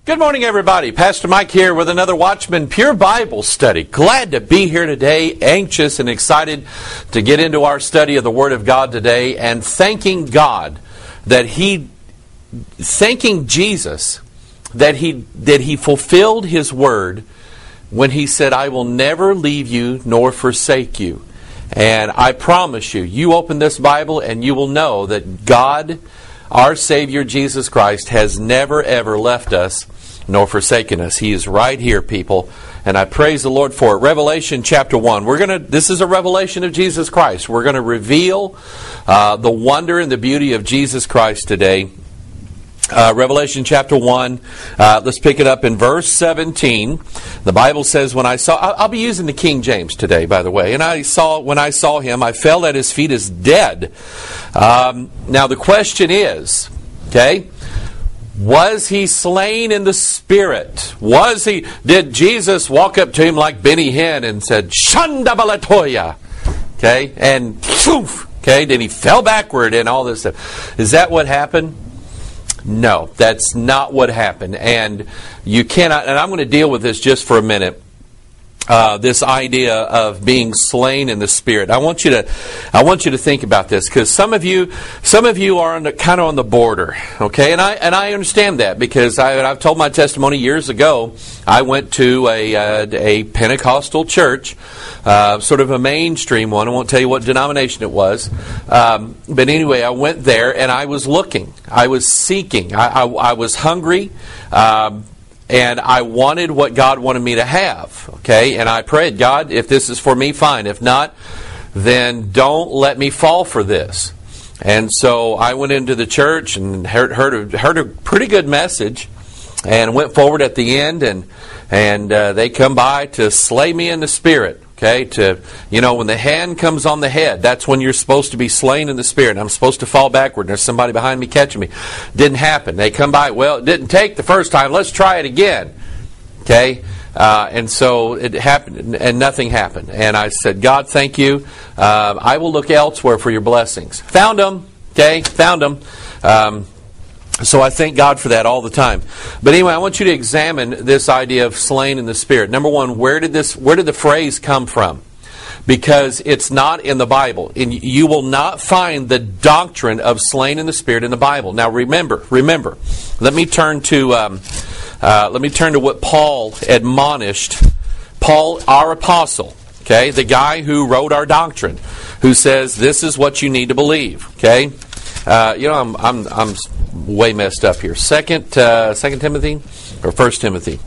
Good morning, everybody. Pastor Mike here with another Watchman Pure Bible study. Glad to be here today, anxious and excited to get into our study of the Word of God today, and thanking God that thanking Jesus that He fulfilled His Word when He said, "I will never leave you nor forsake you." And I promise you, you open this Bible and you will know that God, our Savior Jesus Christ, has never ever left us nor forsaken us. He is right here, people, and I praise the Lord for it. Revelation chapter 1. This is a revelation of Jesus Christ. We're going to reveal the wonder and the beauty of Jesus Christ today. Revelation chapter 1, let's pick it up in verse 17. The Bible says, I'll be using the King James today, by the way, when I saw him, I fell at his feet as dead. Now the question is, was he slain in the Spirit? Did Jesus walk up to him like Benny Hinn and said, "Shanda balatoya"? And poof, then he fell backward and all this stuff. Is that what happened? No, that's not what happened. And you cannot, and I'm going to deal with this just for a minute. This idea of being slain in the Spirit. I want you to think about this, because some of you are kind of on the border, and I understand that, because I've told my testimony years ago. I went to a Pentecostal church, sort of a mainstream one. I won't tell you what denomination it was, but anyway, I went there and I was looking, I was seeking, I was hungry. And I wanted what God wanted me to have, And I prayed, God, if this is for me, fine. If not, then don't let me fall for this. And so I went into the church and heard a pretty good message, and went forward at the end, and they come by to slay me in the Spirit. When the hand comes on the head, that's when you're supposed to be slain in the Spirit. I'm supposed to fall backward, and there's somebody behind me catching me. Didn't happen. They come by, well, it didn't take the first time, let's try it again. And so it happened, and nothing happened. And I said, God, thank you. I will look elsewhere for your blessings. Found them. Found them. So I thank God for that all the time. But anyway, I want you to examine this idea of slain in the Spirit. Number one, where did the phrase come from? Because it's not in the Bible. And you will not find the doctrine of slain in the Spirit in the Bible. Now remember, let me turn to what Paul admonished. Paul, our apostle, the guy who wrote our doctrine, who says this is what you need to believe. I'm way messed up here. Second Timothy or 1 Timothy?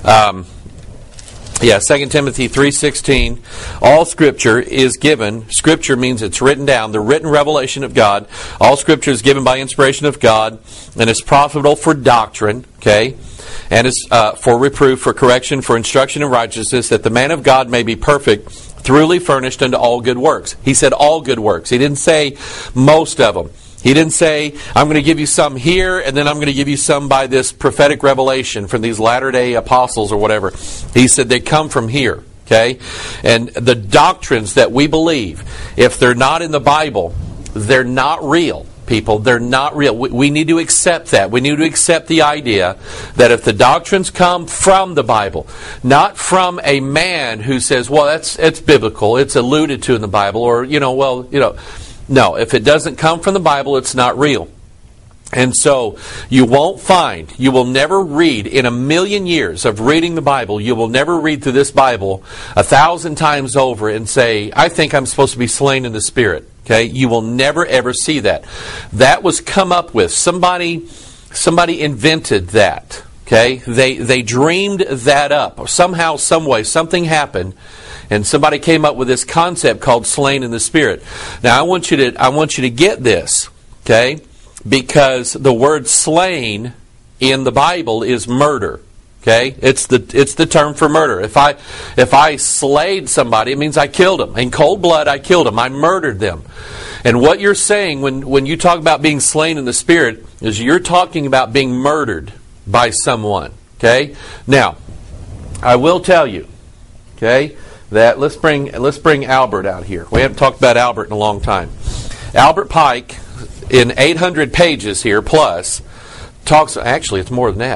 2 Timothy 3:16. All Scripture is given. Scripture means it's written down, the written revelation of God. All Scripture is given by inspiration of God, and is profitable for doctrine, and is for reproof, for correction, for instruction in righteousness, that the man of God may be perfect, thoroughly furnished unto all good works. He said all good works. He didn't say most of them. He didn't say, I'm going to give you some here, and then I'm going to give you some by this prophetic revelation from these latter-day apostles or whatever. He said they come from here, And the doctrines that we believe, if they're not in the Bible, they're not real, people. They're not real. We need to accept that. We need to accept the idea that if the doctrines come from the Bible, not from a man who says, well, it's biblical, it's alluded to in the Bible, or, No, if it doesn't come from the Bible, it's not real. And so you will never read, in a million years of reading the Bible, you will never read through this Bible 1,000 times over and say, I think I'm supposed to be slain in the Spirit. You will never ever see that. That was come up with. Somebody invented that. They dreamed that up. Somehow, some way, something happened, and somebody came up with this concept called slain in the Spirit. Now, I want you to get this, because the word slain in the Bible is murder. It's the term for murder. If I slayed somebody, it means I killed them. In cold blood, I killed them. I murdered them. And what you're saying when you talk about being slain in the Spirit is you're talking about being murdered by someone. Now, I will tell you, that let's bring Albert out here. We haven't talked about Albert in a long time. Albert Pike, in 800 pages here plus, talks. Actually, it's more than that.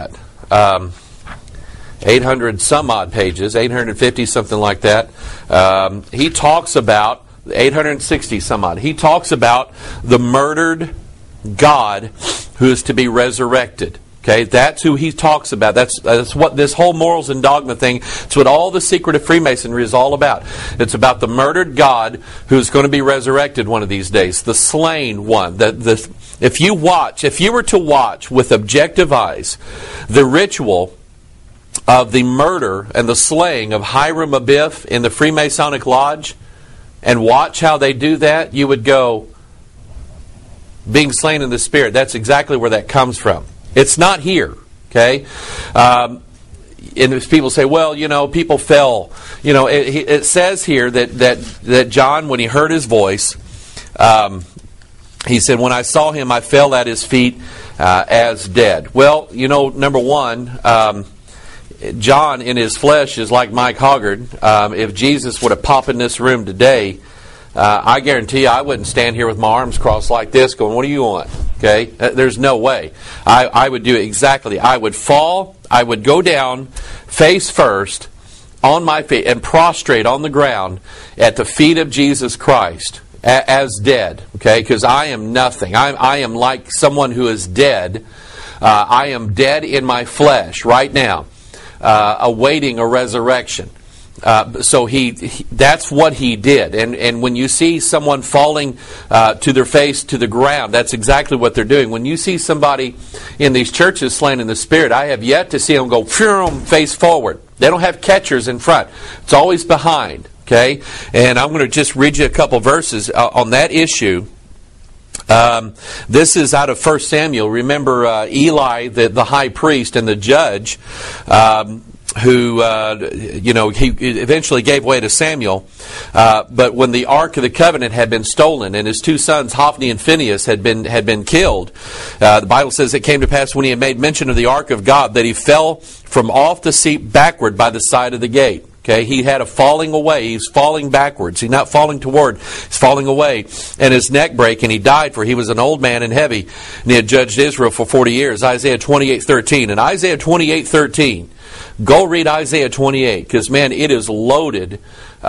800 some odd pages, 850, something like that. He talks about 860 some odd. He talks about the murdered God who is to be resurrected. Okay, that's who he talks about. That's what this whole morals and dogma thing, it's what all the secret of Freemasonry is all about. It's about the murdered God who's going to be resurrected one of these days. The slain one. If you were to watch with objective eyes the ritual of the murder and the slaying of Hiram Abiff in the Freemasonic Lodge, and watch how they do that, you would go, being slain in the Spirit, that's exactly where that comes from. It's not here, okay? And people say, well, people fell. It says here that John, when he heard his voice, he said, when I saw him, I fell at his feet as dead. Well, number one, John in his flesh is like Mike Hoggard. If Jesus would have popped in this room today, I guarantee you I wouldn't stand here with my arms crossed like this going, what do you want? Okay? There's no way. I would do it exactly. I would fall, I would go down face first on my feet and prostrate on the ground at the feet of Jesus Christ as dead. Okay? Because I am nothing. I am like someone who is dead. I am dead in my flesh right now, awaiting a resurrection. So that's what he did. And when you see someone falling to their face to the ground, that's exactly what they're doing. When you see somebody in these churches slain in the Spirit, I have yet to see them go face forward. They don't have catchers in front. It's always behind. Okay? And I'm going to just read you a couple verses on that issue. This is out of 1 Samuel. Remember Eli, the high priest and the judge, who, he eventually gave way to Samuel. But when the Ark of the Covenant had been stolen and his two sons, Hophni and Phinehas, had been killed, the Bible says it came to pass when he had made mention of the Ark of God that he fell from off the seat backward by the side of the gate. Okay, he had a falling away. He's falling backwards. He's not falling toward. He's falling away. And his neck brake, and he died, for he was an old man and heavy. And he had judged Israel for 40 years. Isaiah 28:13. And Isaiah 28:13, go read Isaiah 28, because, man, it is loaded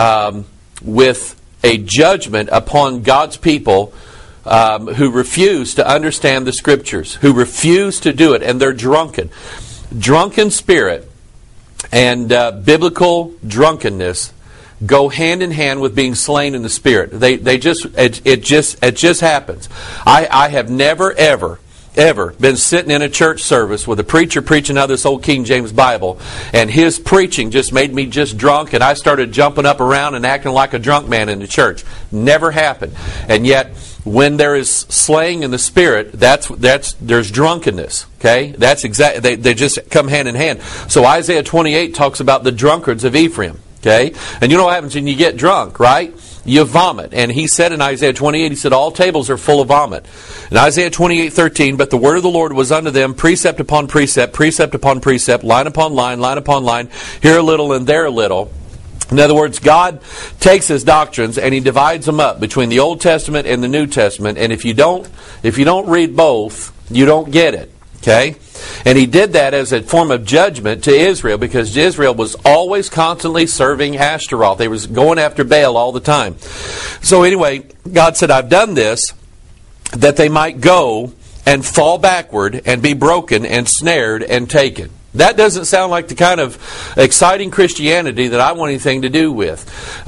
with a judgment upon God's people who refuse to understand the Scriptures, who refuse to do it, and they're drunken. Drunken spirit and biblical drunkenness go hand in hand with being slain in the Spirit. It just happens. I have never ever been sitting in a church service with a preacher preaching out of this old King James Bible, and his preaching just made me just drunk, and I started jumping up around and acting like a drunk man in the church. Never happened. And yet, when there is slaying in the Spirit, there's drunkenness. Okay, that's exactly they just come hand in hand. So Isaiah 28 talks about the drunkards of Ephraim. Okay, and you know what happens when you get drunk, right? You vomit. And he said in Isaiah 28, he said, all tables are full of vomit. In Isaiah 28:13, but the word of the Lord was unto them, precept upon precept, precept upon precept, line upon line, line upon line, here a little and there a little. In other words, God takes his doctrines and he divides them up between the Old Testament and the New Testament. And if you don't read both, you don't get it. Okay? And he did that as a form of judgment to Israel, because Israel was always constantly serving Ashtaroth. They was going after Baal all the time. So anyway, God said, I've done this that they might go and fall backward and be broken and snared and taken. That doesn't sound like the kind of exciting Christianity that I want anything to do with.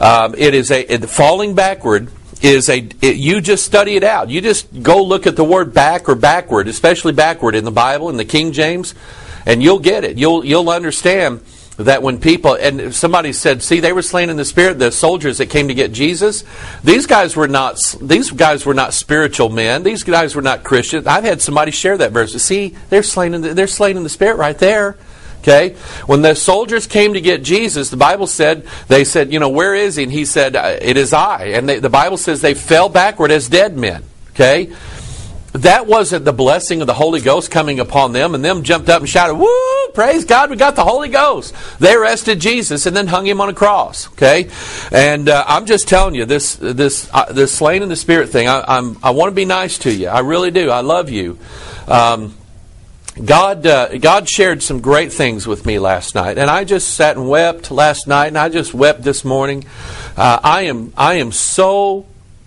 Falling backward you just study it out. You just go look at the word back or backward, especially backward in the Bible, in the King James, and you'll get it. You'll understand that when people, and somebody said, see, they were slain in the Spirit, the soldiers that came to get Jesus, these guys were not spiritual men. These guys were not Christians. I've had somebody share that verse. See, they're slain in the Spirit right there. Okay? When the soldiers came to get Jesus, the Bible said, they said, where is he? And he said, it is I. And the Bible says they fell backward as dead men. Okay? That wasn't the blessing of the Holy Ghost coming upon them, and them jumped up and shouted, woo, praise God, we got the Holy Ghost. They arrested Jesus and then hung him on a cross. Okay? And I'm just telling you, this slain in the Spirit thing, I want to be nice to you. I really do. I love you. God shared some great things with me last night, and I just sat and wept last night, and I just wept this morning. I am so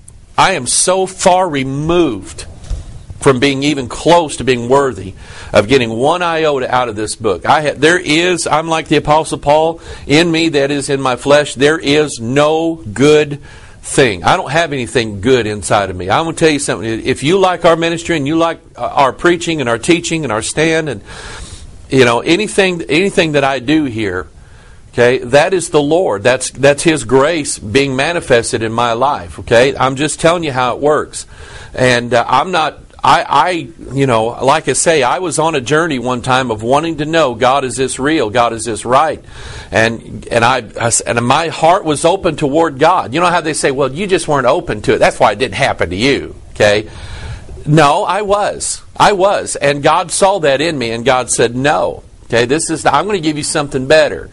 far removed from being even close to being worthy of getting one iota out of this book. I'm like the Apostle Paul, in me that is in my flesh, there is no good thing. I don't have anything good inside of me. I'm going to tell you something. If you like our ministry and you like our preaching and our teaching and our stand and anything that I do here, okay, that is the Lord. That's His grace being manifested in my life. Okay, I'm just telling you how it works, and I'm not. Like I say, I was on a journey one time of wanting to know, God, is this real? God, is this right? And my heart was open toward God. You know how they say, well, you just weren't open to it. That's why it didn't happen to you. Okay? No, I was. And God saw that in me, and God said, no. Okay, I'm going to give you something better.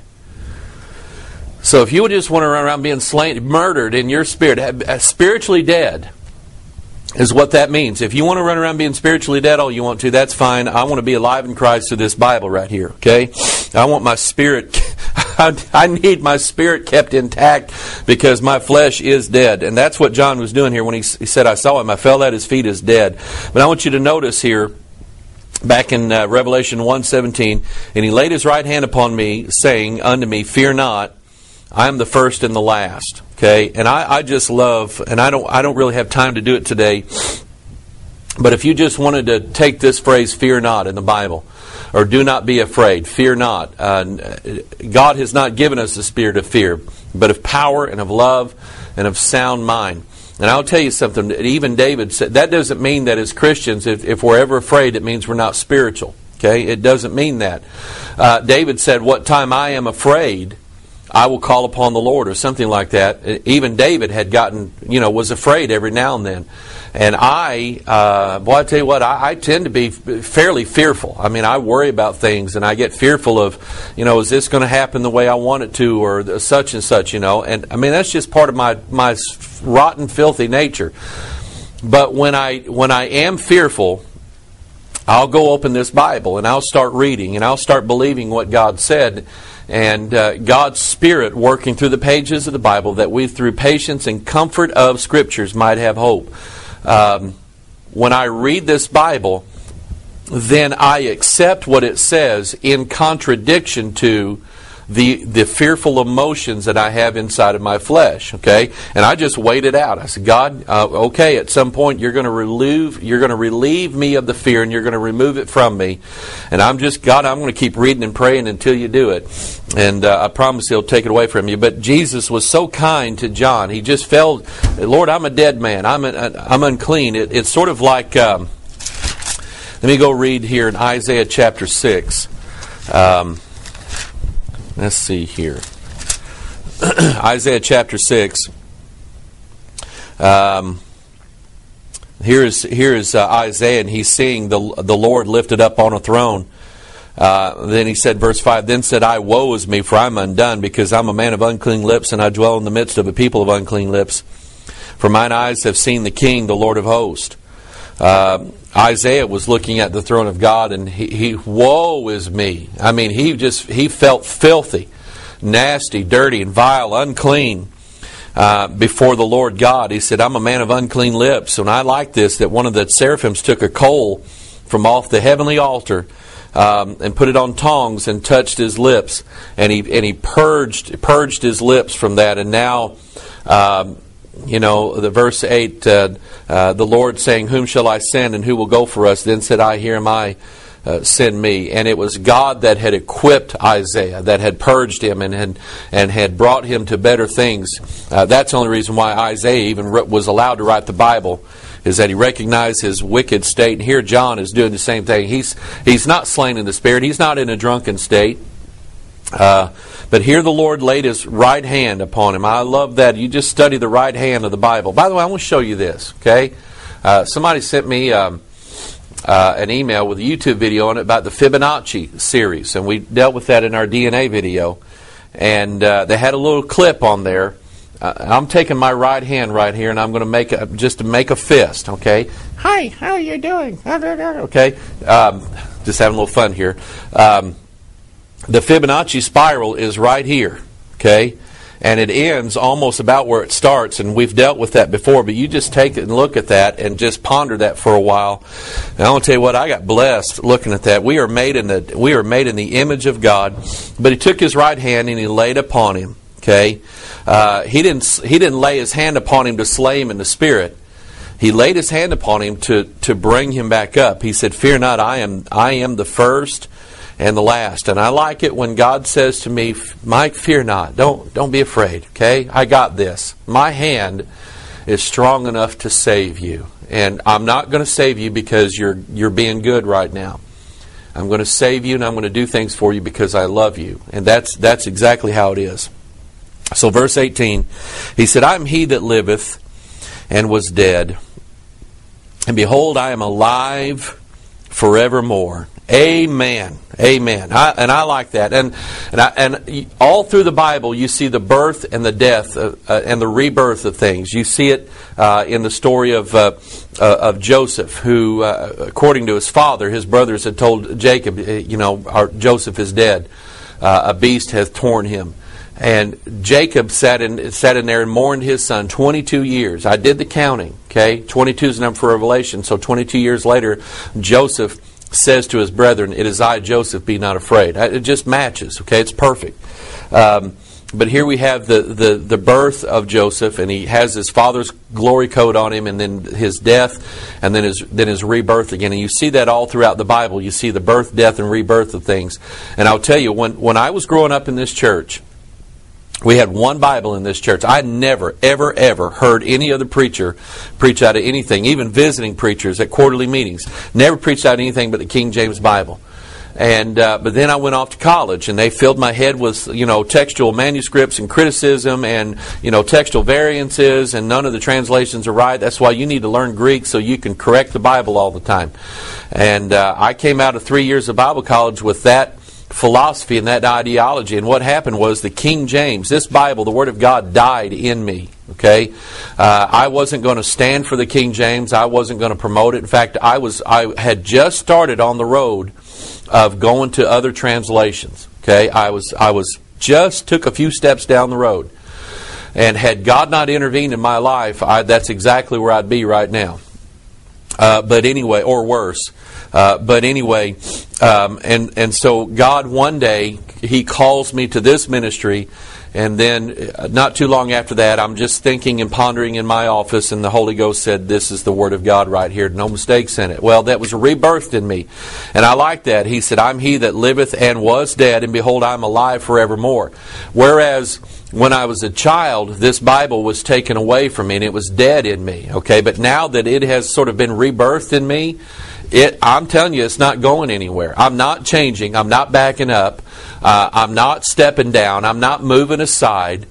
So if you would just want to run around being slain, murdered in your spirit, spiritually dead, is what that means. If you want to run around being spiritually dead all you want to, that's fine. I want to be alive in Christ through this Bible right here, okay? I want my spirit, I need my spirit kept intact because my flesh is dead. And that's what John was doing here when he said, I saw him, I fell at his feet as dead. But I want you to notice here, back in Revelation 1:17, and he laid his right hand upon me, saying unto me, fear not, I am the first and the last. Okay, and I just love, and I don't really have time to do it today, but if you just wanted to take this phrase, fear not, in the Bible, or do not be afraid, fear not. God has not given us the spirit of fear, but of power and of love and of sound mind. And I'll tell you something, even David said, that doesn't mean that as Christians, if we're ever afraid, it means we're not spiritual. Okay, it doesn't mean that. David said, what time I am afraid, I will call upon the Lord, or something like that. Even David had was afraid every now and then. And I tell you what, I tend to be fairly fearful. I mean, I worry about things, and I get fearful of, is this going to happen the way I want it to, or such and such, And I mean, that's just part of my rotten, filthy nature. But when I am fearful, I'll go open this Bible, and I'll start reading, and I'll start believing what God said. And God's Spirit working through the pages of the Bible, that we, through patience and comfort of Scriptures, might have hope. When I read this Bible, then I accept what it says in contradiction to the fearful emotions that I have inside of my flesh. Okay, and I just wait it out. I said, God, okay, at some point you're going to relieve me of the fear, and you're going to remove it from me. And I'm going to keep reading and praying until you do it. And I promise He'll take it away from you. But Jesus was so kind to John. He just felt, Lord, I'm a dead man. I'm unclean. It's sort of like, let me go read here in Isaiah chapter 6. Let's see here. Isaiah chapter 6. Here is Isaiah, and he's seeing the Lord lifted up on a throne. Then he said, verse 5, then said I, woe is me, for I'm undone, because I'm a man of unclean lips, and I dwell in the midst of a people of unclean lips. For mine eyes have seen the King, the Lord of hosts. Isaiah was looking at the throne of God, and he woe is me. I mean, he felt filthy, nasty, dirty, and vile, unclean before the Lord God. He said, I'm a man of unclean lips. And I like this, that one of the seraphims took a coal from off the heavenly altar and put it on tongs and touched his lips, and he purged his lips from that. And now the verse 8, the Lord saying, whom shall I send, and who will go for us? Then said I, here am I, send me. And it was God that had equipped Isaiah, that had purged him and had brought him to better things. That's the only reason why Isaiah even was allowed to write the Bible, is that he recognized his wicked state. And here John is doing the same thing. He's not slain in the spirit. He's not in a drunken state. But here the Lord laid His right hand upon him. I love that. You just study the right hand of the Bible. By the way, I want to show you this, okay? Somebody sent me an email with a YouTube video on it about the Fibonacci series, and we dealt with that in our DNA video. And they had a little clip on there. I'm taking my right hand right here, and I'm going to make to make a fist, okay? Hi, how are you doing? Okay. just having a little fun here. The Fibonacci spiral is right here, okay? And it ends almost about where it starts, and we've dealt with that before, but you just take it and look at that and just ponder that for a while. And I want to tell you what, I got blessed looking at that. We are made in the image of God, but he took his right hand and he laid upon him, okay? He didn't lay his hand upon him to slay him in the spirit. He laid his hand upon him to bring him back up. He said, "Fear not, I am the first and the last." And I like it when God says to me, "Mike, fear not. Don't be afraid, okay? I got this. My hand is strong enough to save you. And I'm not going to save you because you're being good right now. I'm going to save you and I'm going to do things for you because I love you." And that's exactly how it is. So verse 18, he said, "I am he that liveth and was dead. And behold, I am alive forevermore." Amen. Amen. I like that. And all through the Bible, you see the birth and the death and the rebirth of things. You see it in the story of Joseph, who, according to his father, his brothers had told Jacob, Joseph is dead. A beast hath torn him. And Jacob sat in there and mourned his son 22 years. I did the counting, okay? 22 is the number for Revelation. So 22 years later, Joseph says to his brethren, "It is I, Joseph, be not afraid." It just matches, okay? It's perfect. But here we have the birth of Joseph, and he has his father's glory coat on him, and then his death, and then his rebirth again. And you see that all throughout the Bible. You see the birth, death, and rebirth of things. And I'll tell you, when I was growing up in this church, we had one Bible in this church. I never, ever, ever heard any other preacher preach out of anything, even visiting preachers at quarterly meetings. Never preached out of anything but the King James Bible. And but then I went off to college, and they filled my head with textual manuscripts and criticism and textual variances, and none of the translations are right. That's why you need to learn Greek so you can correct the Bible all the time. And I came out of 3 years of Bible college with that philosophy and that ideology. And what happened was the King James, this Bible, the Word of God, died in me. Okay, I wasn't going to stand for the King James. I wasn't going to promote it. In fact, I had just started on the road of going to other translations. Okay, I was just took a few steps down the road, and had God not intervened in my life, that's exactly where I'd be right now. But anyway, or worse. But anyway, and so God one day, He calls me to this ministry, and then not too long after that, I'm just thinking and pondering in my office, and the Holy Ghost said, "This is the Word of God right here, no mistakes in it." Well, that was rebirthed in me, and I like that. He said, "I'm he that liveth and was dead, and behold, I'm alive forevermore." Whereas when I was a child, this Bible was taken away from me, and it was dead in me. Okay, but now that it has sort of been rebirthed in me, I'm telling you, it's not going anywhere. I'm not changing. I'm not backing up. I'm not stepping down. I'm not moving aside.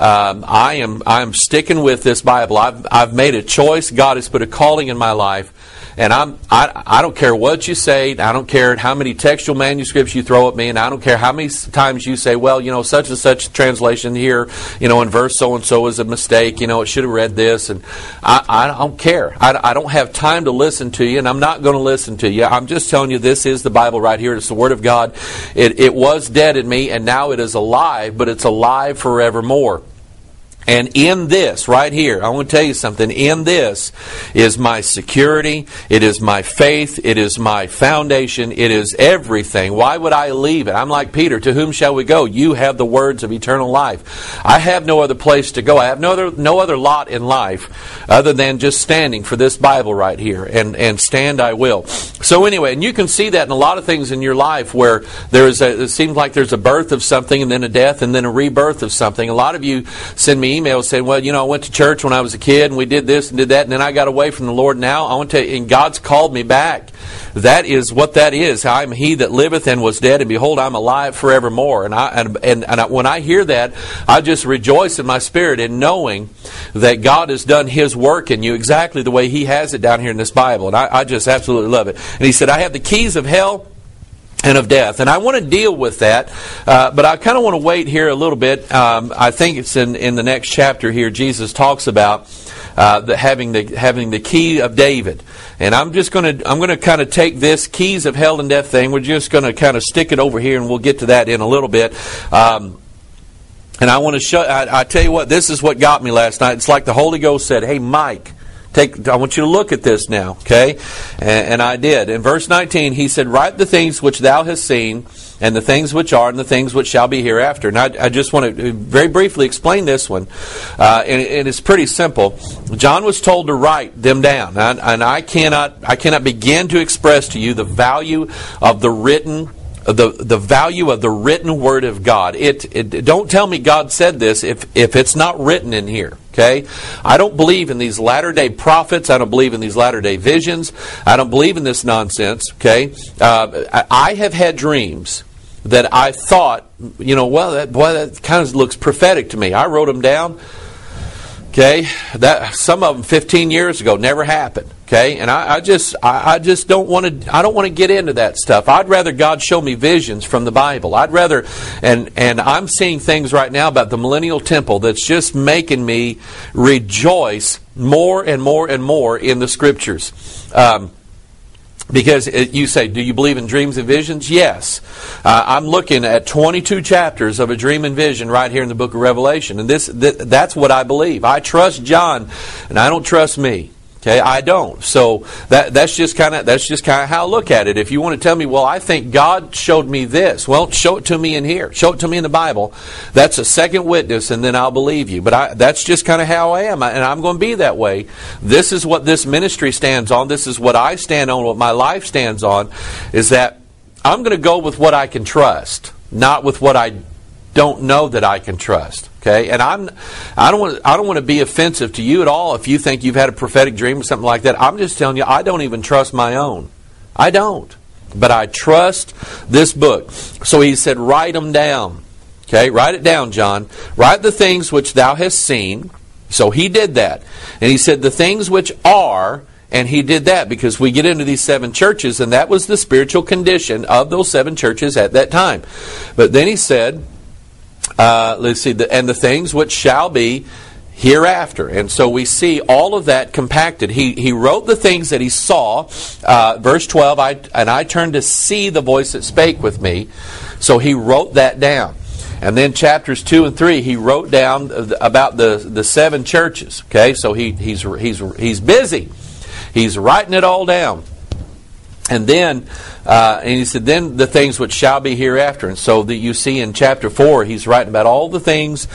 I'm sticking with this Bible. I've made a choice. God has put a calling in my life. And I don't care what you say. I don't care how many textual manuscripts you throw at me, and I don't care how many times you say, "Well, such and such translation here, in verse so and so is a mistake. It should have read this." And I don't care. I don't have time to listen to you, and I'm not going to listen to you. I'm just telling you, this is the Bible right here. It's the Word of God. It was dead in me, and now it is alive, but it's alive forevermore. And in this, right here, I want to tell you something. In this is my security. It is my faith. It is my foundation. It is everything. Why would I leave it? I'm like Peter. To whom shall we go? You have the words of eternal life. I have no other place to go. I have no other lot in life other than just standing for this Bible right here. And stand I will. So anyway, and you can see that in a lot of things in your life where it seems like there's a birth of something, and then a death, and then a rebirth of something. A lot of you send me emails saying, "Well, I went to church when I was a kid, and we did this and did that, and then I got away from the Lord. Now I want to tell you, and God's called me back." That is what that is. "I'm he that liveth and was dead, and behold, I'm alive forevermore." And when I hear that, I just rejoice in my spirit in knowing that God has done His work in you exactly the way He has it down here in this Bible. And I just absolutely love it. And He said, "I have the keys of hell and of death. And I want to deal with that, but I kind of want to wait here a little bit. I think it's in the next chapter here, Jesus talks about having the key of David. And I'm going to kind of take this keys of hell and death thing. We're just going to kind of stick it over here, and we'll get to that in a little bit. And I want to show. I tell you what, this is what got me last night. It's like the Holy Ghost said, "Hey, Mike, I want you to look at this now, okay?" And I did. In verse 19, he said, "Write the things which thou hast seen, and the things which are, and the things which shall be hereafter." And I just want to very briefly explain this one. And it's pretty simple. John was told to write them down. And I cannot begin to express to you the value of the written the value of the written Word of God. Don't tell me God said this if it's not written in here. Okay? I don't believe in these latter-day prophets. I don't believe in these latter-day visions. I don't believe in this nonsense. Okay? I have had dreams that I thought, that kind of looks prophetic to me. I wrote them down. Okay, some of them 15 years ago never happened. Okay, and I just don't want to. I don't want to get into that stuff. I'd rather God show me visions from the Bible. I'd rather, and I'm seeing things right now about the millennial temple that's just making me rejoice more and more and more in the Scriptures. Because you say, do you believe in dreams and visions? Yes. I'm looking at 22 chapters of a dream and vision right here in the book of Revelation. And that's what I believe. I trust John, and I don't trust me. Okay, I don't. So that's just kind of how I look at it. If you want to tell me, well, I think God showed me this. Well, show it to me in here. Show it to me in the Bible. That's a second witness, and then I'll believe you. But that's just kind of how I am, and I'm going to be that way. This is what this ministry stands on. This is what I stand on. What my life stands on is that I'm going to go with what I can trust, not with what I don't know that I can trust. Okay, and I don't want to be offensive to you at all if you think you've had a prophetic dream or something like that. I'm just telling you, I don't even trust my own. I don't. But I trust this book. So he said, write them down. Okay, write it down, John. Write the things which thou hast seen. So he did that. And he said, the things which are, and he did that because we get into these 7 churches, and that was the spiritual condition of those 7 churches at that time. But then he said, let's see, and the things which shall be hereafter. And so we see all of that compacted. He wrote the things that he saw. Verse 12, I turned to see the voice that spake with me. So he wrote that down. And then chapters 2 and 3, he wrote down about the 7 churches. Okay, so he's busy. He's writing it all down. And then, and he said, then the things which shall be hereafter. And so that you see in chapter 4, he's writing about all the things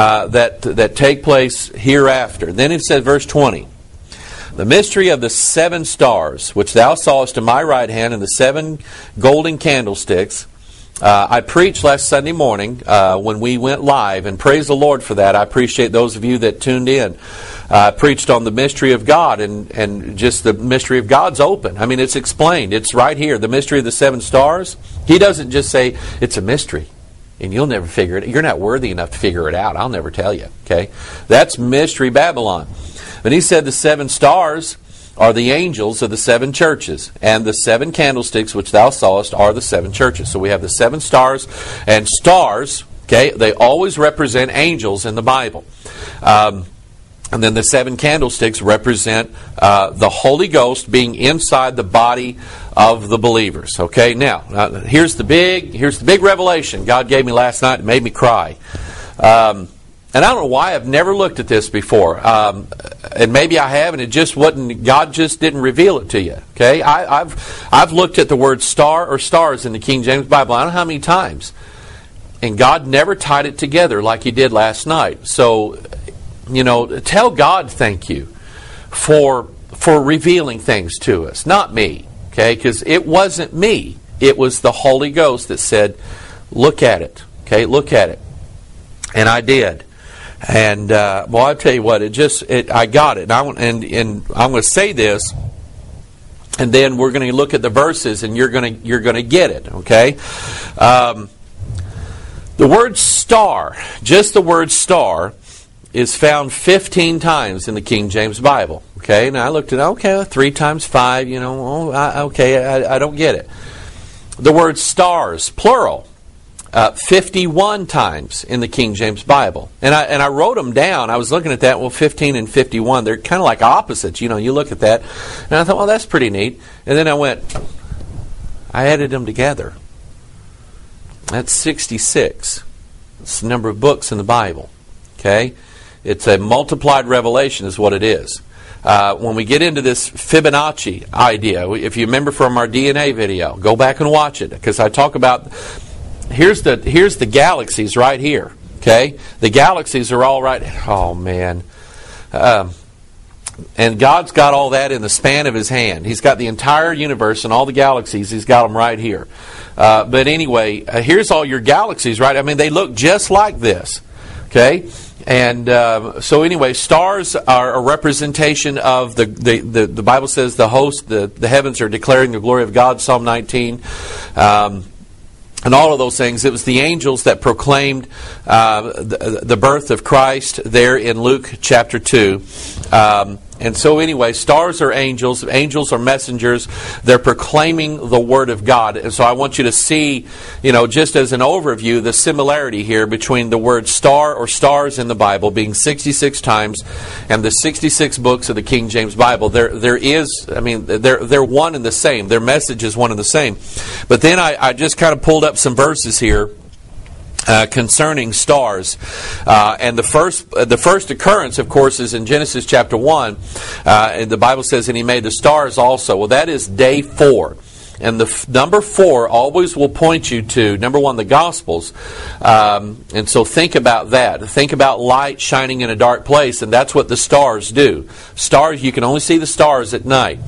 that take place hereafter. Then he said, verse 20, the mystery of the 7 stars, which thou sawest in my right hand, and the 7 golden candlesticks. I preached last Sunday morning when we went live, and praise the Lord for that. I appreciate those of you that tuned in. I preached on the mystery of God, and just the mystery of God's open. I mean, it's explained. It's right here. The mystery of the 7 stars. He doesn't just say, it's a mystery, and you'll never figure it. You're not worthy enough to figure it out. I'll never tell you. Okay, that's Mystery Babylon. But he said the 7 stars are the angels of the 7 churches, and the 7 candlesticks which thou sawest are the 7 churches. So we have the 7 stars, and stars, okay, they always represent angels in the Bible. And then the 7 candlesticks represent the Holy Ghost being inside the body of the believers. Okay, now here's the big revelation God gave me last night. It made me cry. And I don't know why I've never looked at this before. And maybe I have, and it just wasn't. God just didn't reveal it to you. Okay, I've looked at the word star or stars in the King James Bible. I don't know how many times, and God never tied it together like He did last night. So, tell God thank you for revealing things to us, not me. Okay, because it wasn't me. It was the Holy Ghost that said, "Look at it." Okay, look at it, and I did. And I'll tell you what, I got it. And I'm going to say this, and then we're going to look at the verses, and you're going to get it. Okay. The word star, just the word star, is found 15 times in the King James Bible. Okay. Now I looked at 3 times 5. I don't get it. The word stars, plural, 51 times in the King James Bible. And I wrote them down. I was looking at that. Well, 15 and 51, they're kind of like opposites. You look at that. And I thought, well, that's pretty neat. And then I added them together. That's 66. It's the number of books in the Bible. Okay? It's a multiplied revelation is what it is. When we get into this Fibonacci idea, if you remember from our DNA video, go back and watch it, because I talk about here's the galaxies right here. Okay, the galaxies are all right. Oh man, and God's got all that in the span of His hand. He's got the entire universe and all the galaxies. He's got them right here. But anyway, here's all your galaxies, right? I mean, they look just like this. Okay. And so anyway, stars are a representation of the Bible says the host, the heavens are declaring the glory of God, Psalm 19, and all of those things. It was the angels that proclaimed the birth of Christ there in Luke chapter 2. And so anyway, stars are angels. Angels are messengers. They're proclaiming the Word of God. And so I want you to see, just as an overview, the similarity here between the word star or stars in the Bible being 66 times and the 66 books of the King James Bible. They're one and the same. Their message is one and the same. But then I just kind of pulled up some verses here concerning stars, and the first occurrence, of course, is in Genesis chapter 1, and the Bible says, and He made the stars also. Well, that is day 4, and the number 4 always will point you to, number 1, the Gospels, and so think about that. Think about light shining in a dark place, and that's what the stars do. Stars, you can only see the stars at night.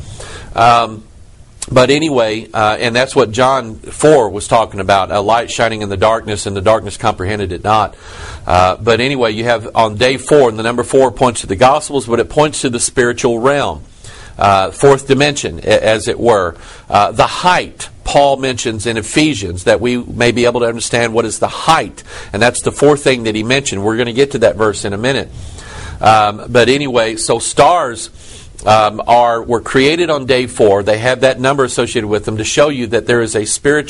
But anyway, and that's what John 4 was talking about, a light shining in the darkness, and the darkness comprehended it not. But anyway, you have on day 4, and the number 4 points to the Gospels, but it points to the spiritual realm, fourth dimension, as it were. The height, Paul mentions in Ephesians, that we may be able to understand what is the height, and that's the fourth thing that he mentioned. We're going to get to that verse in a minute. But anyway, so stars were created on day 4. They have that number associated with them to show you that there is a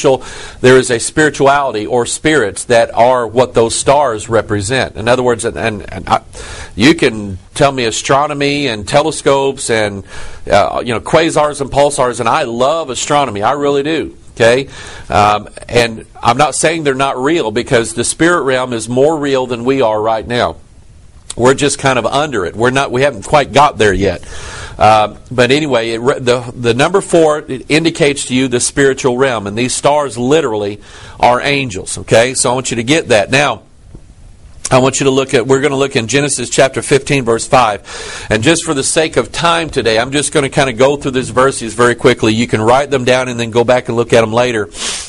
spirituality or spirits that are what those stars represent. In other words, you can tell me astronomy and telescopes and quasars and pulsars, and I love astronomy. I really do. Okay, and I'm not saying they're not real, because the spirit realm is more real than we are right now. We're just kind of under it. We haven't quite got there yet. But anyway, the number 4 it indicates to you the spiritual realm, and these stars literally are angels. Okay, so I want you to get that. Now, I want you to we're going to look in Genesis chapter 15, verse 5. And just for the sake of time today, I'm just going to kind of go through these verses very quickly. You can write them down and then go back and look at them later.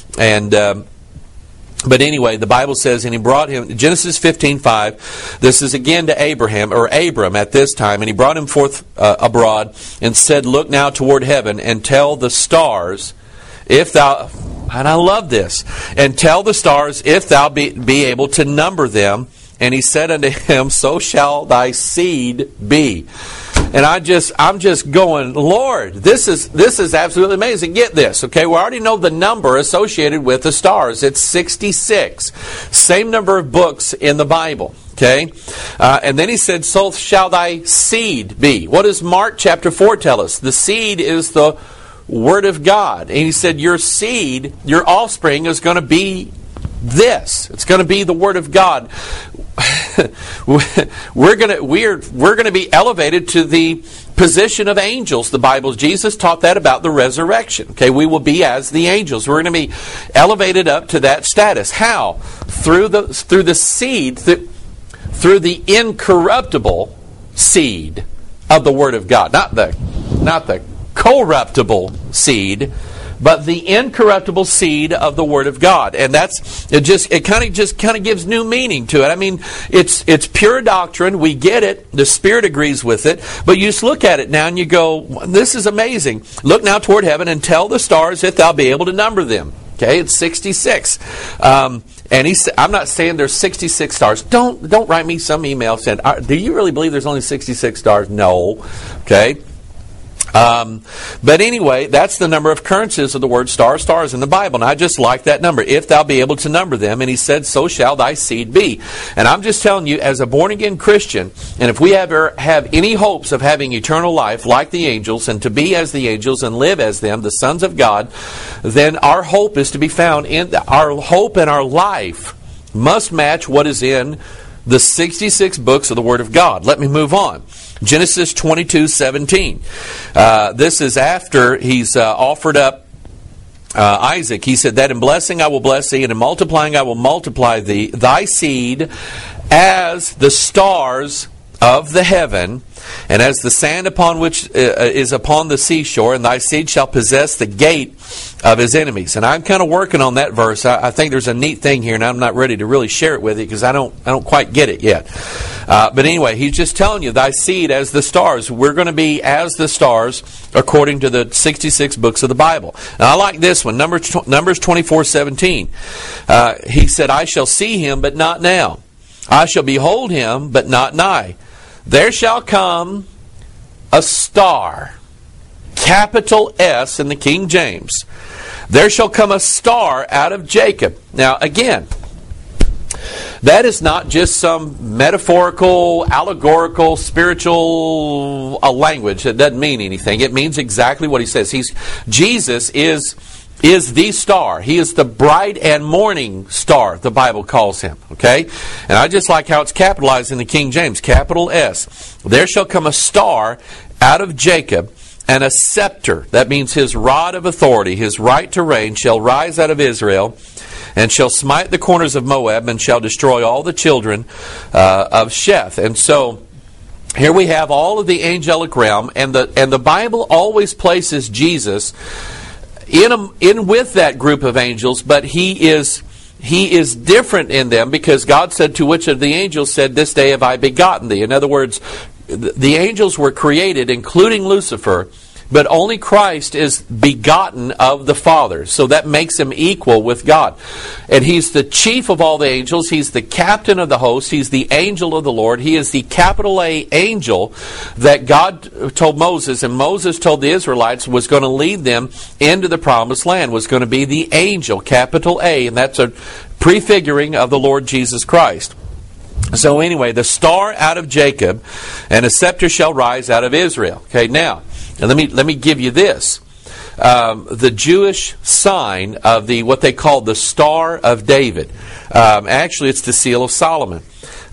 But anyway, the Bible says, and he brought him, Genesis 15:5, this is again to Abram at this time, and he brought him forth abroad, and said, look now toward heaven, and tell the stars, if thou, and I love this, and tell the stars, if thou be able to number them. And he said unto him, so shall thy seed be. And I'm just going, Lord, this is absolutely amazing. Get this, okay? We already know the number associated with the stars. It's 66. Same number of books in the Bible, okay? And then he said, so shall thy seed be. What does Mark chapter 4 tell us? The seed is the Word of God. And he said, your seed, your offspring is going to be this. It's going to be the Word of God. We're going to be elevated to the position of angels. The Bible, Jesus taught that about the resurrection. Okay, we will be as the angels. We're going to be elevated up to that status. How? Through the seed, through the incorruptible seed of the Word of God, not the corruptible seed, but the incorruptible seed of the Word of God. And it kind of gives new meaning to it. I mean, it's pure doctrine. We get it. The Spirit agrees with it. But you just look at it now and you go, this is amazing. Look now toward heaven and tell the stars if thou be able to number them. Okay, it's 66. And I'm not saying there's 66 stars. Don't write me some email saying, do you really believe there's only 66 stars? No. Okay. But anyway, that's the number of occurrences of the word stars in the Bible. And I just like that number. If thou be able to number them. And he said, so shall thy seed be. And I'm just telling you, as a born-again Christian, and if we ever have any hopes of having eternal life like the angels, and to be as the angels and live as them, the sons of God, then our hope is to be found in, our hope and our life must match what is in the 66 books of the Word of God. Let me move on. Genesis 22:17. This is after he's offered up Isaac. He said, that in blessing I will bless thee, and in multiplying I will multiply thee, thy seed as the stars of the heaven, and as the sand upon which is upon the seashore, and thy seed shall possess the gate of his enemies. And I'm kind of working on that verse. I think there's a neat thing here, and I'm not ready to really share it with you because I don't quite get it yet. But anyway, he's just telling you, thy seed as the stars. We're going to be as the stars according to the 66 books of the Bible. Now I like this one, Numbers 24:17. He said, I shall see him, but not now. I shall behold him, but not nigh. There shall come a star, capital S in the King James. There shall come a star out of Jacob. Now again, that is not just some metaphorical, allegorical, spiritual language. It doesn't mean anything. It means exactly what he says. Jesus is the star. He is the bright and morning star, the Bible calls him. Okay? And I just like how it's capitalized in the King James, capital S. There shall come a star out of Jacob, and a scepter, that means his rod of authority, his right to reign, shall rise out of Israel, and shall smite the corners of Moab, and shall destroy all the children of Sheth. And so here we have all of the angelic realm, and the Bible always places Jesus in with that group of angels, but he is different in them, because God said, to which of the angels said, this day have I begotten thee. In other words, the angels were created, including Lucifer, but only Christ is begotten of the Father. So that makes him equal with God. And he's the chief of all the angels. He's the captain of the host. He's the angel of the Lord. He is the capital A angel that God told Moses, and Moses told the Israelites was going to lead them into the promised land, was going to be the angel, capital A, and that's a prefiguring of the Lord Jesus Christ. So anyway, the star out of Jacob, and a scepter shall rise out of Israel. Okay, now, let me give you this. The Jewish sign of what they call the Star of David. Actually, it's the seal of Solomon.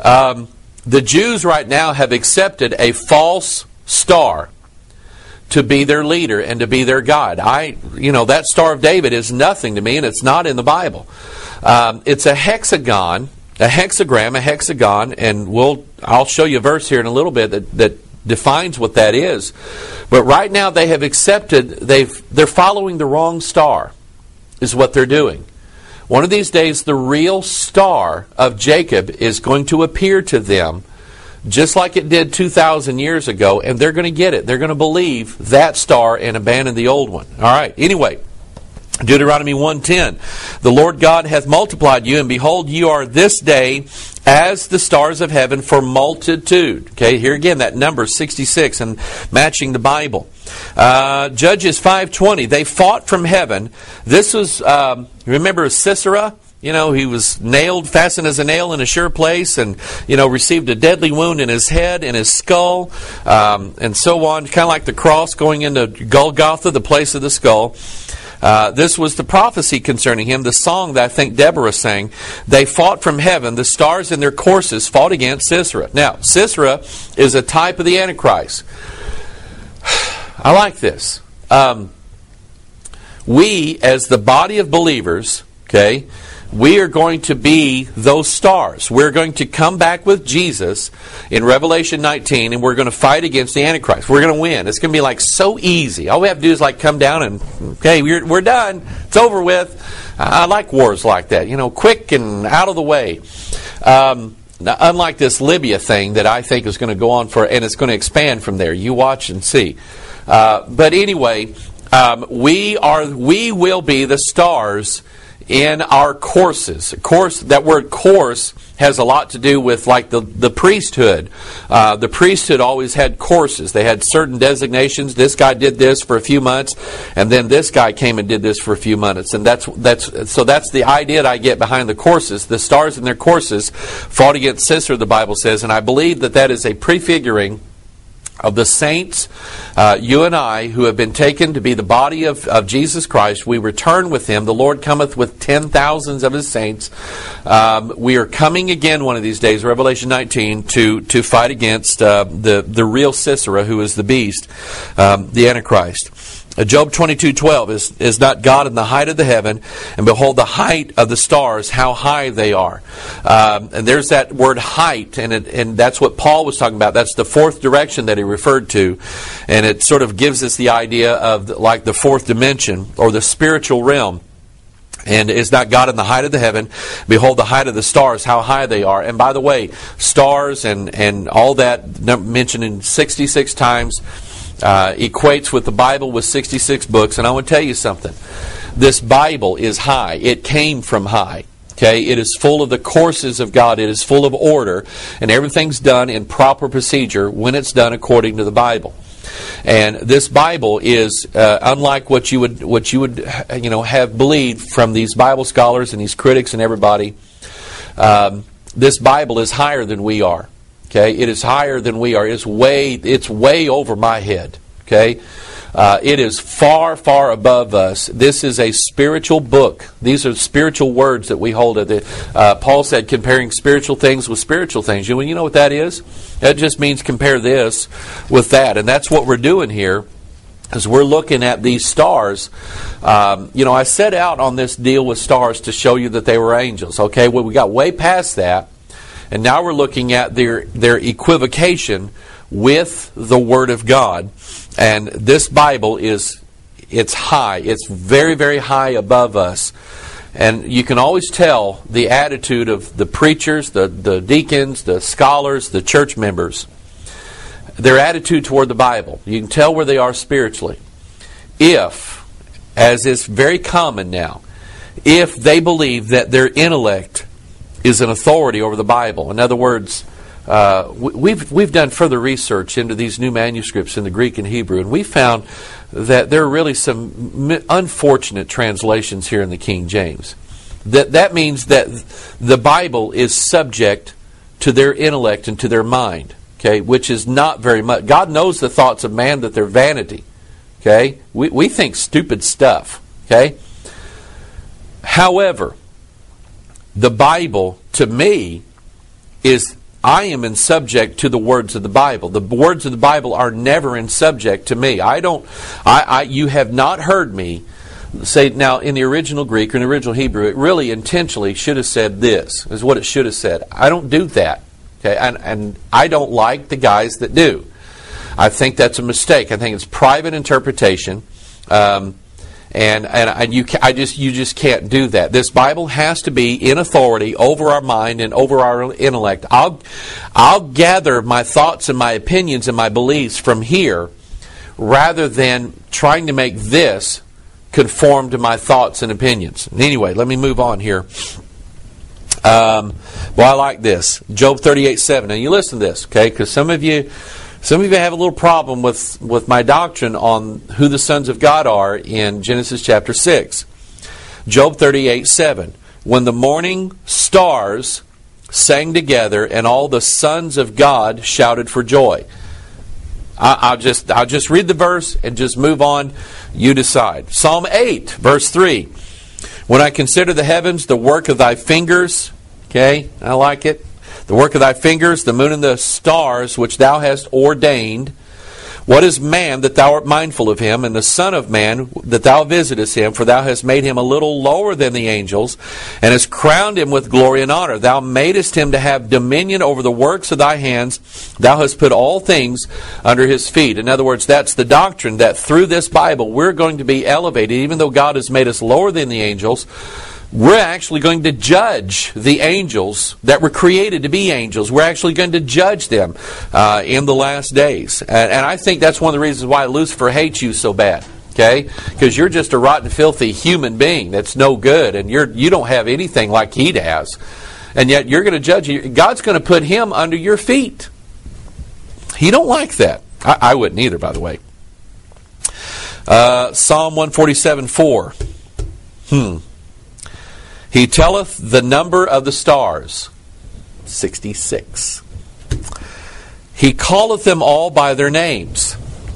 The Jews right now have accepted a false star to be their leader and to be their God. That Star of David is nothing to me, and it's not in the Bible. It's a hexagon. A hexagram, a hexagon, and I'll show you a verse here in a little bit that defines what that is. But right now they have accepted, they're following the wrong star, is what they're doing. One of these days, the real star of Jacob is going to appear to them, just like it did 2,000 years ago, and they're going to get it. They're going to believe that star and abandon the old one. All right, anyway. Deuteronomy 1:10, the Lord God hath multiplied you, and behold, you are this day as the stars of heaven for multitude. Okay, here again, that number 66 and matching the Bible. Judges 5:20, they fought from heaven. This was, remember Sisera? He was fastened as a nail in a sure place, and, received a deadly wound in his head, in his skull, and so on. Kind of like the cross going into Golgotha, the place of the skull. This was the prophecy concerning him, the song that I think Deborah sang. They fought from heaven, the stars in their courses fought against Sisera. Now, Sisera is a type of the Antichrist. I like this. We, as the body of believers, okay, we are going to be those stars. We're going to come back with Jesus in Revelation 19, and we're going to fight against the Antichrist. We're going to win. It's going to be like so easy. All we have to do is come down and, okay, we're done. It's over with. I like wars like that, quick and out of the way. Now, unlike this Libya thing that I think is going to go on and it's going to expand from there. You watch and see. But anyway, we will be the stars in our courses. That word course has a lot to do with like the priesthood. The priesthood always had courses. They had certain designations. This guy did this for a few months, and then this guy came and did this for a few months. And that's the idea that I get behind the courses. The stars in their courses fought against Sisera, the Bible says, and I believe that is a prefiguring of the saints, you and I, who have been taken to be the body of Jesus Christ. We return with Him. The Lord cometh with 10,000s of His saints. We are coming again one of these days, Revelation 19, to fight against the real Sisera, who is the beast, the Antichrist. Job 22:12 is not God in the height of the heaven, and behold the height of the stars, how high they are. And there's that word height, and that's what Paul was talking about. That's the fourth direction that he referred to, and it sort of gives us the idea of like the fourth dimension or the spiritual realm. And is not God in the height of the heaven? Behold the height of the stars, how high they are. And by the way, stars and all that mentioned in 66 times equates with the Bible with 66 books. And I want to tell you something. This Bible is high. It came from high. Okay, it is full of the courses of God. It is full of order, and everything's done in proper procedure when it's done according to the Bible. And this Bible is unlike what you would have believed from these Bible scholars and these critics and everybody. This Bible is higher than we are. Okay, it is higher than we are. It's way over my head. Okay, it is far, far above us. This is a spiritual book. These are spiritual words that we hold. Paul said, comparing spiritual things with spiritual things. You know what that is? That just means compare this with that, and that's what we're doing here. As we're looking at these stars, I set out on this deal with stars to show you that they were angels. Okay, well, we got way past that. And now we're looking at their equivocation with the Word of God. And this Bible it's high. It's very, very high above us. And you can always tell the attitude of the preachers, the deacons, the scholars, the church members. Their attitude toward the Bible. You can tell where they are spiritually. If, as is very common now, if they believe that their intellect is an authority over the Bible. In other words, we've done further research into these new manuscripts in the Greek and Hebrew, and we found that there are really some unfortunate translations here in the King James. That means that the Bible is subject to their intellect and to their mind, okay, which is not very much. God knows the thoughts of man, that they're vanity. Okay? We think stupid stuff. Okay? However, the Bible, to me, I am in subject to the words of the Bible. The words of the Bible are never in subject to me. You have not heard me say, now in the original Greek or in the original Hebrew, it really intentionally should have said this, is what it should have said. I don't do that. Okay? And I don't like the guys that do. I think that's a mistake. I think it's private interpretation. And you just can't do that. This Bible has to be in authority over our mind and over our intellect. I'll gather my thoughts and my opinions and my beliefs from here, rather than trying to make this conform to my thoughts and opinions. Anyway, let me move on here. I like this. Job 38:7. Now you listen to this, okay? Because some of you have a little problem with my doctrine on who the sons of God are in Genesis chapter 6. Job 38:7. When the morning stars sang together and all the sons of God shouted for joy. I'll just read the verse and just move on. You decide. Psalm 8, verse 3. When I consider the heavens, the work of thy fingers, okay, I like it. The work of thy fingers, the moon and the stars, which thou hast ordained. What is man that thou art mindful of him, and the son of man that thou visitest him? For thou hast made him a little lower than the angels, and hast crowned him with glory and honor. Thou madest him to have dominion over the works of thy hands. Thou hast put all things under his feet. In other words, that's the doctrine, that through this Bible we're going to be elevated. Even though God has made us lower than the angels, we're actually going to judge the angels that were created to be angels. We're actually going to judge them in the last days. And I think that's one of the reasons why Lucifer hates you so bad. Okay? Because you're just a rotten, filthy human being that's no good, and you don't have anything like he has. And yet you're going to judge. God's going to put him under your feet. He don't like that. I wouldn't either, by the way. Psalm 147:4. He telleth the number of the stars, 66. He calleth them all by their names.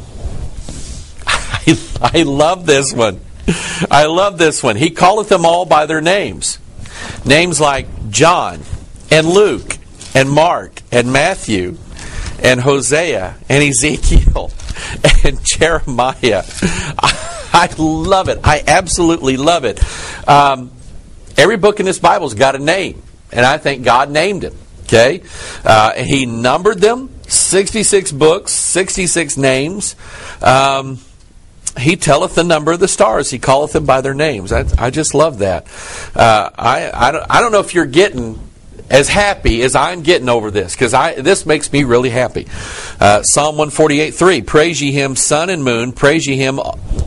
I love this one. I love this one. He calleth them all by their names. Names like John and Luke and Mark and Matthew and Hosea and Ezekiel and Jeremiah. I love it. I absolutely love it. Every book in this Bible's got a name, and I think God named him. Okay? He numbered them, 66 books, 66 names. He telleth the number of the stars. He calleth them by their names. I just love that. I don't know if you're getting as happy as I'm getting over this, because this makes me really happy. Psalm 148:3. Praise ye him, sun and moon. Praise ye him.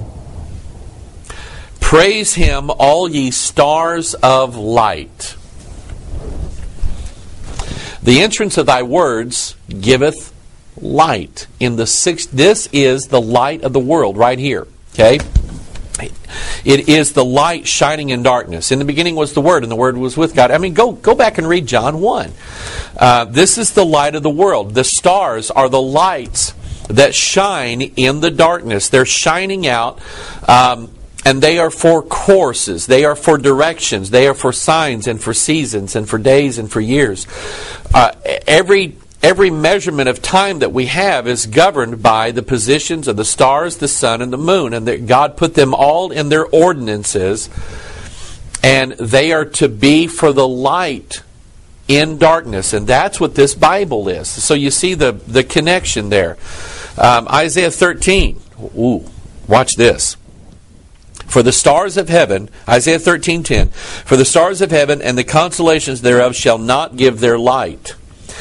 Praise him, all ye stars of light. The entrance of thy words giveth light. This is the light of the world right here. Okay? It is the light shining in darkness. In the beginning was the Word, and the Word was with God. I mean, go back and read John 1. This is the light of the world. The stars are the lights that shine in the darkness. They're shining out, and they are for courses. They are for directions. They are for signs and for seasons and for days and for years. Every measurement of time that we have is governed by the positions of the stars, the sun, and the moon. And God put them all in their ordinances. And they are to be for the light in darkness. And that's what this Bible is. So you see the connection there. Isaiah 13. Ooh, watch this. For the stars of heaven, Isaiah 13:10, for the stars of heaven and the constellations thereof shall not give their light.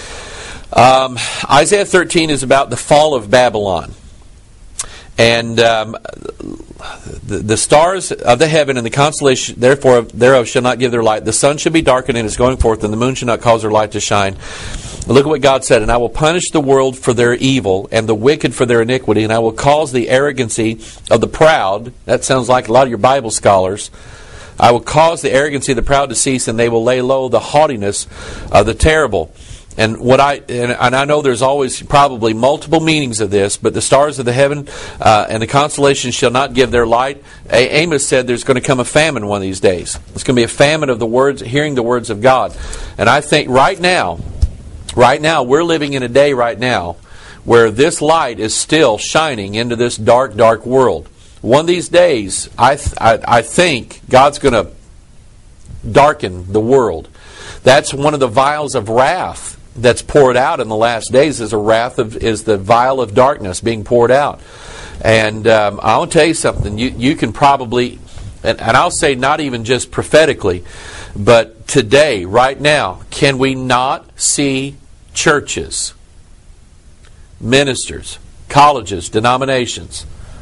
Isaiah 13 is about the fall of Babylon. And the stars of the heaven and the constellation therefore thereof shall not give their light. The sun shall be darkened in its going forth, and the moon shall not cause her light to shine. Look at what God said. And I will punish the world for their evil, and the wicked for their iniquity, and I will cause the arrogancy of the proud. That sounds like a lot of your Bible scholars. I will cause the arrogancy of the proud to cease, and they will lay low the haughtiness of the terrible. And I know there's always probably multiple meanings of this, but the stars of the heaven and the constellations shall not give their light. Amos said there's going to come a famine one of these days. It's going to be a famine of the words, hearing the words of God. And I think right now, we're living in a day right now where this light is still shining into this dark, dark world. One of these days, I think God's going to darken the world. That's one of the vials of wrath that's poured out in the last days. Is the vial of darkness being poured out. And I want to tell you something. You can probably, and I'll say not even just prophetically, but today, right now, can we not see churches, ministers, colleges, denominations,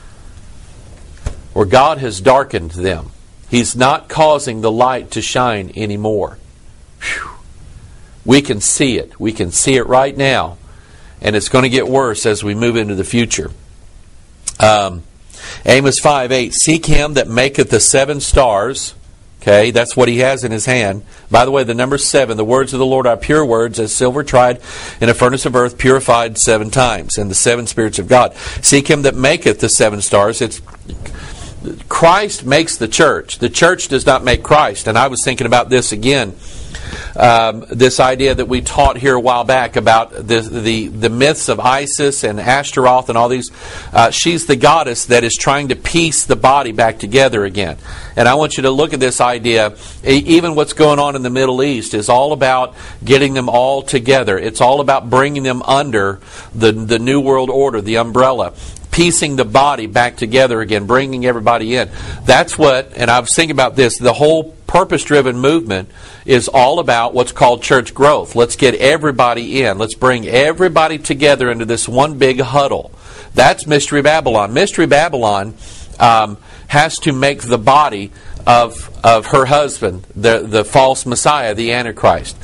where God has darkened them? He's not causing the light to shine anymore. Whew. We can see it. We can see it right now. And it's going to get worse as we move into the future. Amos 5:8, seek him that maketh the 7 stars. Okay, that's what he has in his hand. By the way, the number 7, the words of the Lord are pure words, as silver tried in a furnace of earth, purified 7 times, and the 7 spirits of God. Seek him that maketh the 7 stars. It's Christ makes the church. The church does not make Christ. And I was thinking about this again. This idea that we taught here a while back about the myths of Isis and Ashtaroth and all these. She's the goddess that is trying to piece the body back together again. And I want you to look at this idea. Even what's going on in the Middle East is all about getting them all together. It's all about bringing them under the New World Order, the umbrella. Piecing the body back together again, bringing everybody in. That's what, and I was thinking about this, the whole purpose-driven movement is all about what's called church growth. Let's get everybody in. Let's bring everybody together into this one big huddle. That's Mystery Babylon. Mystery Babylon has to make the body of her husband, the false Messiah, the Antichrist.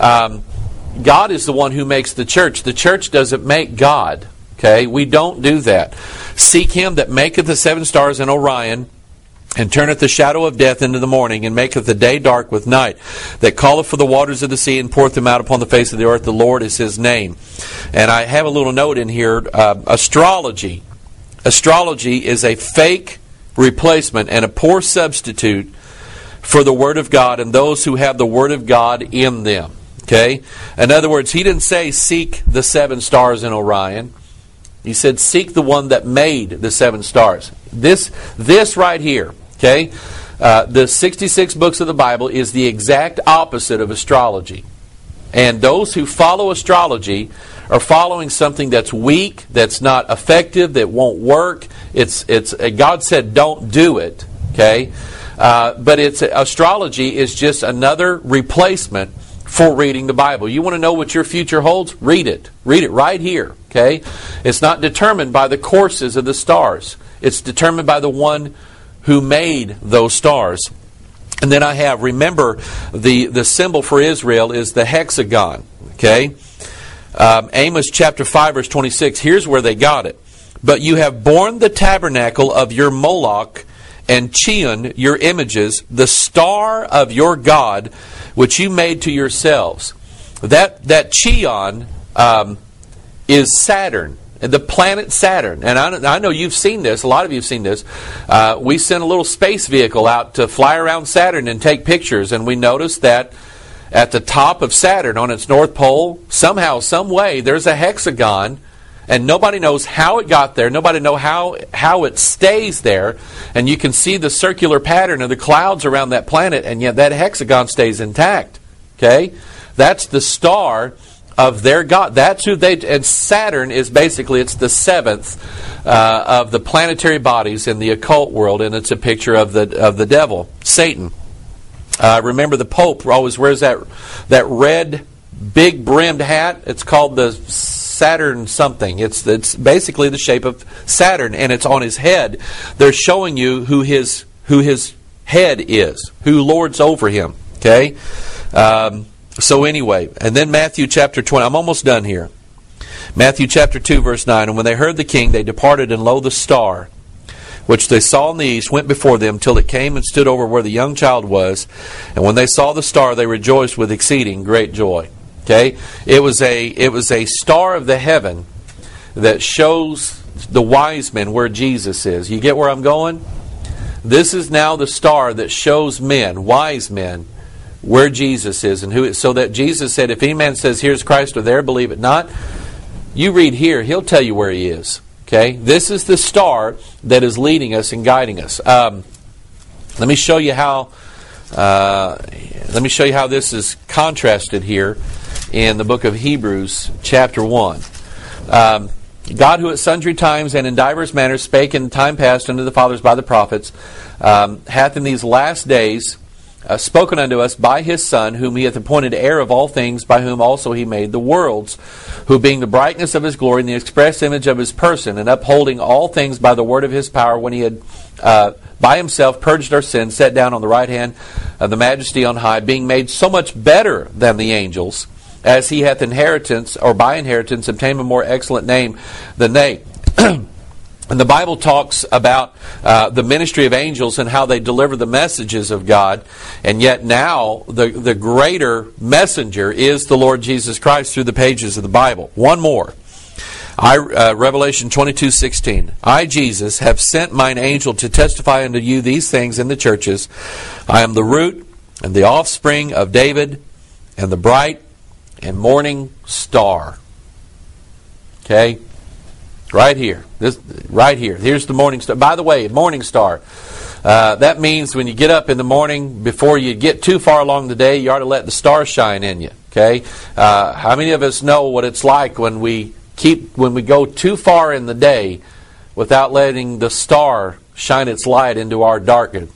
God is the one who makes the church. The church doesn't make God. Okay, we don't do that. Seek him that maketh the 7 stars in Orion, and turneth the shadow of death into the morning, and maketh the day dark with night, that calleth for the waters of the sea, and poureth them out upon the face of the earth. The Lord is his name. And I have a little note in here, astrology. Astrology is a fake replacement and a poor substitute for the Word of God and those who have the Word of God in them. Okay? In other words, he didn't say seek the 7 stars in Orion. He said seek the one that made the 7 stars. This right here, okay? The 66 books of the Bible is the exact opposite of astrology. And those who follow astrology are following something that's weak, that's not effective, that won't work. God said don't do it, okay? But astrology is just another replacement for reading the Bible. You want to know what your future holds? Read it. Read it right here, okay? It's not determined by the courses of the stars. It's determined by the one who made those stars. And then I have, remember, the symbol for Israel is the hexagon, okay? Amos chapter 5 verse 26, here's where they got it. But you have borne the tabernacle of your Moloch, and Chion, your images, the star of your God, which you made to yourselves. That Chion is Saturn, the planet Saturn. And I know you've seen this. A lot of you have seen this. We sent a little space vehicle out to fly around Saturn and take pictures, and we noticed that at the top of Saturn, on its north pole, somehow, some way, there's a hexagon. And nobody knows how it got there. Nobody knows how it stays there. And you can see the circular pattern of the clouds around that planet, and yet that hexagon stays intact. Okay? That's the star of their God. That's who they... And Saturn is basically, it's the 7th of the planetary bodies in the occult world, and it's a picture of the devil, Satan. Remember the Pope always wears that red, big brimmed hat. It's called the Saturn something. It's basically the shape of Saturn, and it's on his head. They're showing you who his head is, who lords over him. Okay? So anyway, and then Matthew chapter 20. I'm almost done here. Matthew chapter 2 verse 9. And when they heard the king, they departed, and lo, the star, which they saw in the east, went before them till it came and stood over where the young child was. And when they saw the star, they rejoiced with exceeding great joy. Okay, it was a star of the heaven that shows the wise men where Jesus is. You get where I'm going? This is now the star that shows men, wise men, where Jesus is and who. So that Jesus said, if any man says, "Here's Christ," or "There," believe it not. You read here, he'll tell you where he is. Okay, this is the star that is leading us and guiding us. Let me show you how. Let me show you how this is contrasted here in the book of Hebrews, chapter 1. God, who at sundry times and in divers manners spake in time past unto the fathers by the prophets, hath in these last days spoken unto us by his Son, whom he hath appointed heir of all things, by whom also he made the worlds, who being the brightness of his glory and the express image of his person, and upholding all things by the word of his power, when he had by himself purged our sins, sat down on the right hand of the majesty on high, being made so much better than the angels, as he hath inheritance, or by inheritance, obtained a more excellent name than they. And the Bible talks about the ministry of angels and how they deliver the messages of God. And yet now, the greater messenger is the Lord Jesus Christ through the pages of the Bible. One more. Revelation 22:16. I, Jesus, have sent mine angel to testify unto you these things in the churches. I am the root and the offspring of David, and the bright and morning star. Okay? Right here. Right here. Here's the morning star. By the way, morning star. That means when you get up in the morning, before you get too far along the day, you ought to let the stars shine in you. Okay? How many of us know what it's like when we go too far in the day without letting the star shine its light into our darkness?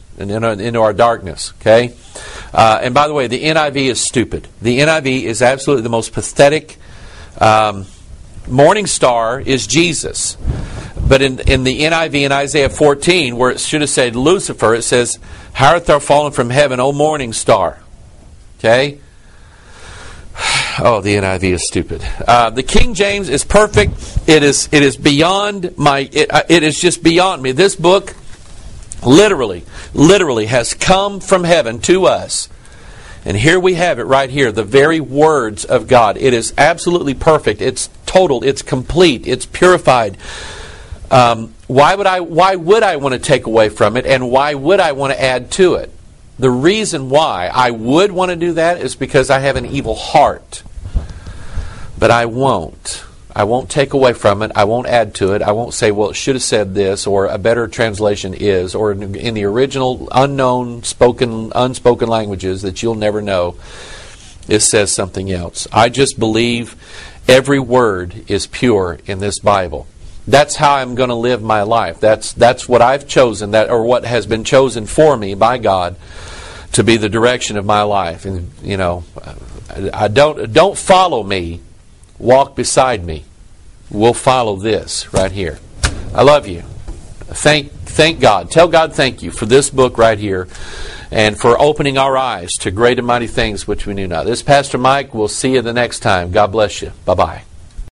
Okay? And by the way, the NIV is stupid. The NIV is absolutely the most pathetic. Morning star is Jesus. But in the NIV in Isaiah 14, where it should have said Lucifer, it says, "How art thou fallen from heaven, O morning star?" Okay? Oh, the NIV is stupid. The King James is perfect. It is beyond my. It is just beyond me. This book literally has come from heaven to us. And here we have it right here, the very words of God. It is absolutely perfect. It's total. It's complete. It's purified. Why would I want to take away from it, and why would I want to add to it? The reason why I would want to do that is because I have an evil heart. But I won't. I won't take away from it. I won't add to it. I won't say, well, it should have said this, or a better translation is, or in the original unknown, unspoken languages that you'll never know, it says something else. I just believe every word is pure in this Bible. That's how I'm going to live my life. That's what I've chosen, or what has been chosen for me by God to be the direction of my life. And I don't follow me. Walk beside me. We'll follow this right here. I love you. Thank God. Tell God thank you for this book right here, and for opening our eyes to great and mighty things which we knew not. This is Pastor Mike. We'll see you the next time. God bless you. Bye-bye.